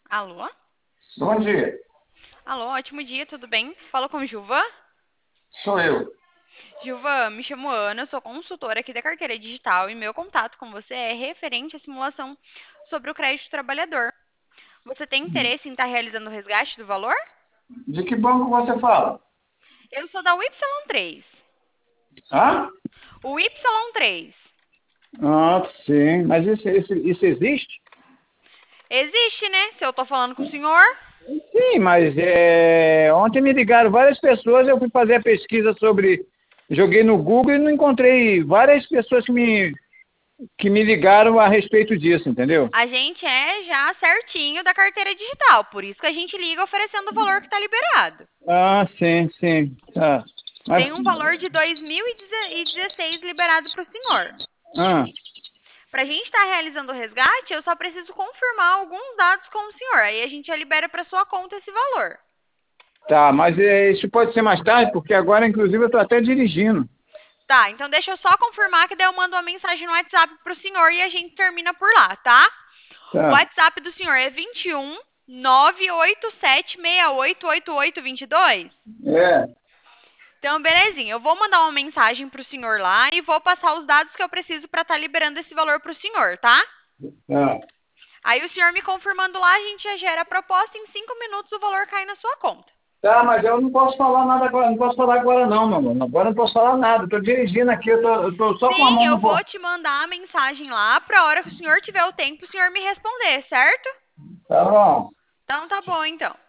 Alô? Bom dia, Alô, ótimo dia, tudo bem? Fala com o Gilvan? sou eu. Gilvan, me chamo Ana, sou consultora aqui da Carteira Digital e meu contato com você é referente à simulação sobre o crédito trabalhador. Você tem interesse em estar realizando o resgate do valor? De que banco você fala? Eu sou da Y3. Hã? O Y3. Ah, sim. Mas isso existe? Existe, né? Se eu tô falando com o senhor. Sim, mas ontem me ligaram várias pessoas, eu fui fazer a pesquisa sobre. Joguei no Google e não encontrei várias pessoas que me ligaram a respeito disso, entendeu? A gente é já certinho da carteira digital, por isso que a gente liga oferecendo o valor que está liberado. Ah, sim, sim. Tá. Mas, Tem um valor de 2016 liberado para o senhor. ah, Para a gente estar realizando o resgate, eu só preciso confirmar alguns dados com o senhor. Aí a gente já libera para sua conta esse valor. tá, mas isso pode ser mais tarde, porque agora, inclusive, eu estou até dirigindo. Tá, então deixa eu só confirmar que daí eu mando uma mensagem no WhatsApp pro senhor e a gente termina por lá, tá? O Tá. WhatsApp do senhor é 21 987688822. É. Então, belezinha. Eu vou mandar uma mensagem pro senhor lá e vou passar os dados que eu preciso para estar liberando esse valor pro senhor, tá? Tá. Aí o senhor me confirmando lá, a gente já gera a proposta, em 5 minutos o valor cai na sua conta. Tá, mas eu não posso falar nada agora, não posso falar agora não, meu mano. Agora eu não posso falar nada. Estou dirigindo aqui, eu tô só com a Sim, mão eu no vou volante. te mandar a mensagem lá para a hora que o senhor tiver o tempo, o senhor me responder, certo? Tá bom. Então tá bom, então.